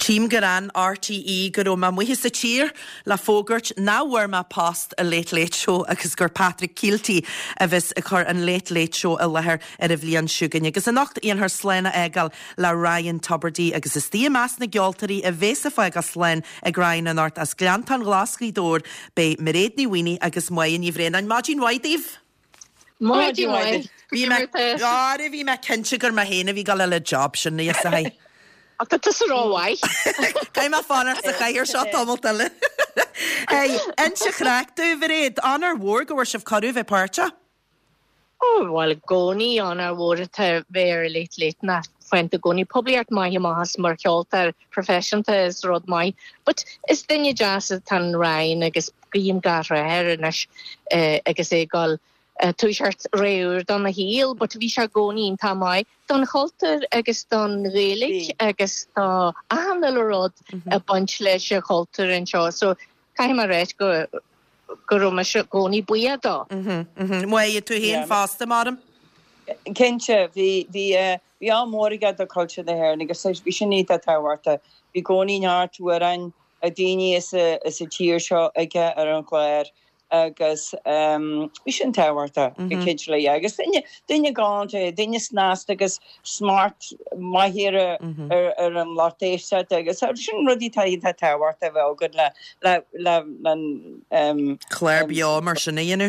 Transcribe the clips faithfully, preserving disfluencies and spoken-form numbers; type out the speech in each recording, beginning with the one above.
Team Garan R T E go ma muhis sa tír la fógurt náhar ma past a Late Late Show agus gur Patrick Keelty a bheits a chur an Late Late Show a lethir ar a bhliain siúgan agus a nacht íon haar sléna egal la Ryan Tubridy agus is tí más na geoltarí a bhésa fá agus slén ag Ryan an ort as glantan glascaí dór be Maréadní Winnie agus muin i bhréin an Magin Whiteíh. Magin White. Bhí me gáir bhí me cinse gur ma héna bhí gal le job sin níos a hai. Ach dat is er al waai. Ga ma fanart sa gair shot tomultale. Hey, en se graag du vered an our war go of karu ve parcha. Oh, well goni an our war te very late late na fent the goni probably at my mas markholter profession te is rod mai. But is dinge jazz tan Ryan agus grim gar her and uh agus e gal Uh, Tuishart réúr don a híl, but bhí se gcónaí tá mai don choltar agus don rélig agus tá ahanal rod a bunch leis a choltar an seo. So caiim a réit go go rum a se gcónaí buia dá. Mue tú híon fásta madam? Kense, bhí bhí bhí á mórige do culture na hair, agus bhí sin ní a táhairta. Bhí gcónaí neart an a daine is a is a tír seo aige ar an chléir. agus um we sin táhairta i kidle agus dinne dinne gáinte dinne snást agus smart maihire ar ar an látéise agus sin rudí taí tá táhairta bheith go le le le um Claire Bio mar sinna dhéanú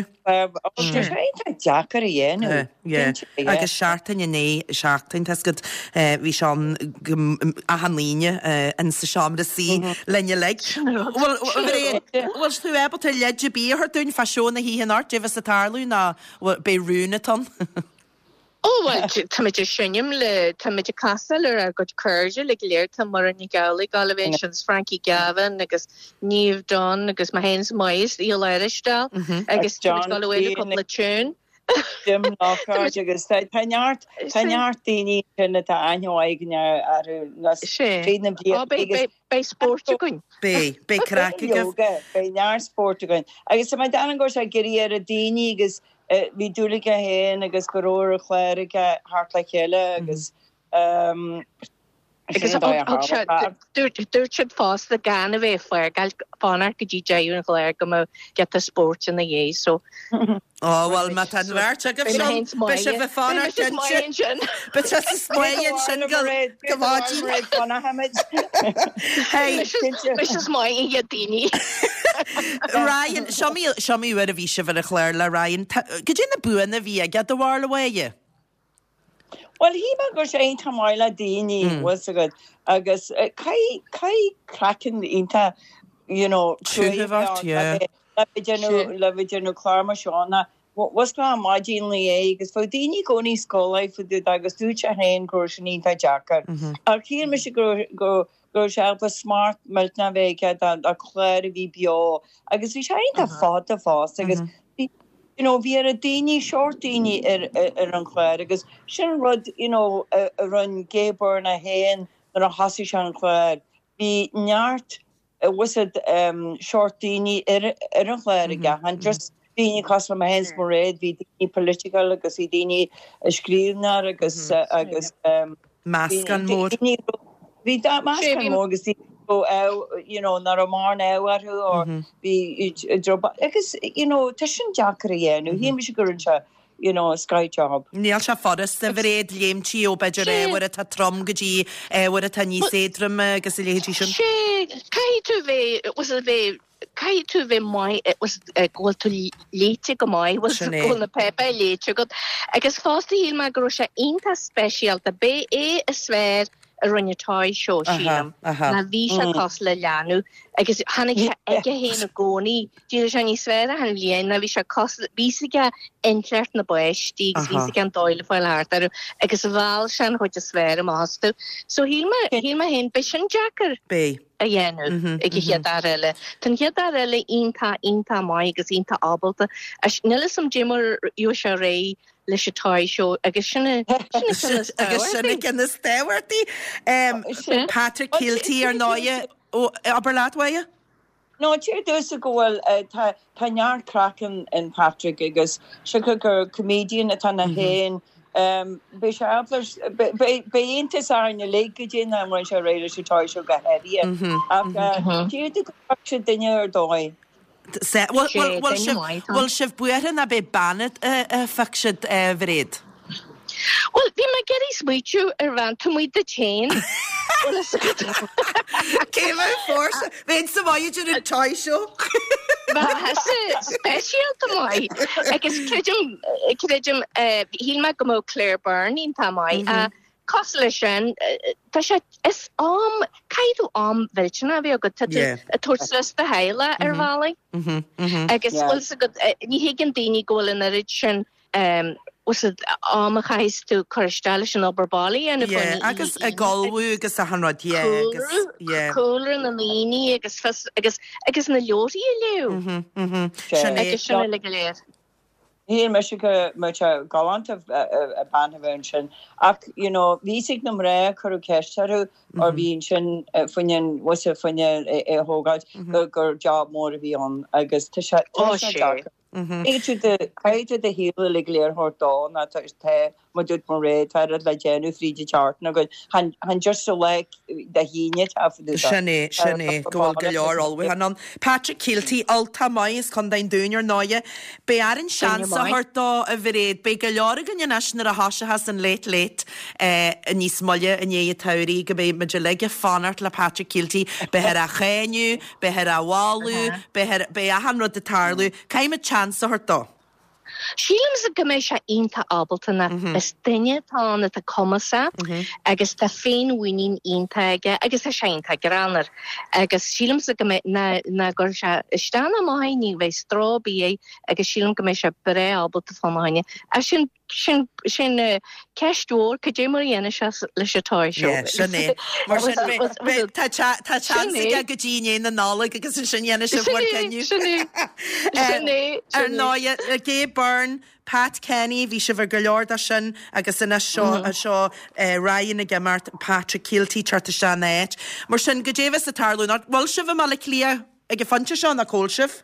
Jackar a dhéanú agus seaartain inné seaachtain tas go bhí seán a hanlíne in sa seamra sí lenne le bhil tú ebal tú leide bí dún fasisiúna hí an art divas a tarlú na be rúnaton. Oh, well, tamid sinnim le tamid castle ar a god curge le léir tam mar an galig elevations Frankie Gavin agus Niamh Dunn agus ma hens mais í leiristal agus John Galloway a couple of tune. Jim Locker agus taart taart daoine sinna tá aine ar ar bei sport goin. Bei bei crack go bei near sport goin. Agus ma dan go a geri ar a daoine agus bhí dúlaige héin agus goróir a chléirige hart le chéile agus um Because dúirt siad fás the gan a bheith fuir gal fánar go dí deú an chléir go get the sport in the é so Oh, well, ma tan bhirt a go sin be se bheith fánar sin be se smain sin go bhádí fanna hamid Hey, be se smain iad daoine. Ryan, seomí uair a bhí se bhar a chléir le Ryan go dtí na buan a bhí agad do bhar le bhaige? Well, he ma go sé ein tamáile daoine was a good agus cai cai cracking inta you know trúhart yeah le vidianu le vidianu Clara Seánna was ná Magin le agus fo daoine gcónaí scóla fu agus dúte hain groisiníta Jackar ar cíar me se go go go sealpa smart miltna bhéige a chléir a bhí bio agus bhí sé einta fád a fás agus you know, vi a daoine short daoine ar ar an chléir agus sin rud, you know, a run gébar na héin ar a hasí se an chléir. Bhí neart was it um short daoine ar ar an chléir aige an just daoine cos ma hens mar réid bhí daoine political agus i daoine scríbnar agus agus um Mascan mór. Bhí da mascan mór agus go you know nar mar náharu or be job agus you know tishin Jackar nu hí me gurintse you know sky job Níl se forras a bhréad léimtí ó beidir éhar a tá trom gotí éhar a tá níos édrum agus i létí sin. Sé cai tú bheith was a bheith cai tú bheith mai was ghil tú léite go mai was ghil na pepe léite go agus fásta híl me go sé inta special a bé é a sfr a rinnetáid seo sílam na bhí se cos le leanú agus hanig ige héna gcónaí díidir se ní sfér a han bhíon na bhí se cos bísaige intleart na buistí agus bhísaige an dáile fáil háart agus bhil se an chuid a sfér am ástú so híl me hen be sin Jackar Bé a dhéanú ag chead ar eile Tá chead ar eile ionta ionta mai agus ionta ábalta nila sam Jimmarú se ré leis a táid seo agus sinna agus sinna cin is téhairtaí Patrick Keelty ar náide ó Aberlathaige? No, tíir dús a gohfuil tá neart crackan in Patrick agus se gur comedian a tá na héin Be beinte aine legin am ran se réidir se tá se go heí tí duine ar dóid. Bhil sibh buan a be banad a fesid bhréad. Well, bhí me geirí smuitiú ar bhain tú muid de chain. Céim fórsa bhén sa bhaidir an táisio. Special mai agus creidim hí me go mó Claire Byrne ín tá mai a cos lei sin tá sé is am caiidú am bhiltena bhí go a tuairlas de heile ar bhla agus ní higann daoine ggóil a rid sin was it am a chais tú choristáile an Oberbali and agus a galú agus a hanrad cooler na líní agus agus agus na leorí leú agus sin le léir. Hí me go mu galant a banhain sin ach vísigh nam ré chuú ceistú or bhín sin funin was a funne é hógáid gur job mór a bhíon agus tu sé. Éidir de caiide de híle le léir hordá na te ma dút mar réid fer le génú fríide chart na go han just so le de híine tafu sinné sinné ggóil go leor alfu han an Patrick Kilty alta mais chun dain dúnar náide be an sean a hordá a bhréad be go leor gan naisnar a hasise has an leit leit a níos molle a é tairí go bé me de leige fanart le Patrick Kilty be her a chéniu be her a bháú be a hanrod de tarlú caiim chance a hordá. Sílim a goméis se ínta ábaltainna is duine tána a comasa agus tá féin winín íntaige agus a seinta granar agus sílim a goméis na gur se istana máhainní bheith strábí agus sílim goméis se bre ábalta fáhaine a sin sin sin ceistúir go dé mar dhéana se leis setáisio. Sinné Tá chance go ddíine na nála agus sin dhéana se bhór ceniu. Ar náide a Gay Byrne, Pat Kenny, bhí se bhar go leor a sin agus ina seo a seo Ryan a gemart Patrick Kilty charta se néit. Mar sin go déhs a tarlún bhil se bh mala clia ag fante seo na cóilsih?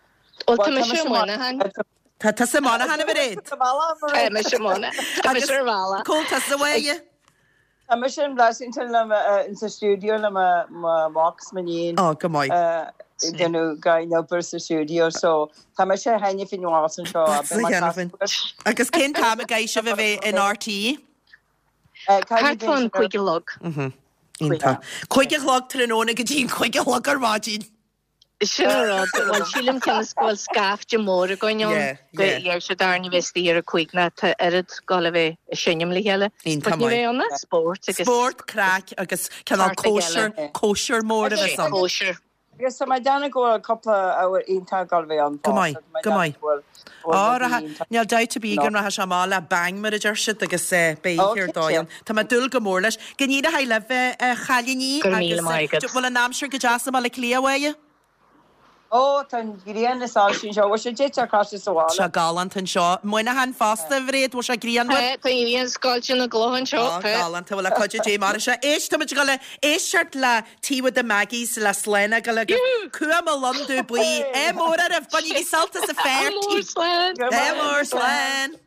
Tá tá semana hanna bhréad? Me semana bhla. Cóil tá sa bhaige? Tá me sin blasintal in sa stúdio le Max maníon. Á go maiid. Denú gain ber sa studio so tá me sé haine fin an seo. Agus cén tá a gaiise a bheith in R T? Cartfon chuige log. Chuige log tar an óna go dtín chuige log ar mádín. Sure, well, sílim can scoil scaf de mór a goion ar se darni vestí ar a cuiigna erid gal bheith sinnim le heile. Inna sport Sport, crack agus canál kosher kosher mór a bheith sam. Kosher. Yes, so my dana go a couple hour inta gal bheith an. Gomai, gomai. Á neal dait a bígan ra se mála bang mar a deirsid agus béhir dáan. Tá ma dul go mór leis. Gníad a heile bheith chaliní agus bhfuil a námsir go deasa má le clíahhaige? Ó tan grían is á sin seo bhil sé déit cá sáil. Se galant an seo. Muoine han fásta bhréad bhil se grían Tá íon sáilte na glóhan seo. Galant bhfuil a chuide dé mar se éis tá go le éisiart le tíha de Maggies le slena go le cuam a Londú buí é mór a bh buí saltas a fér tí. É mór slán.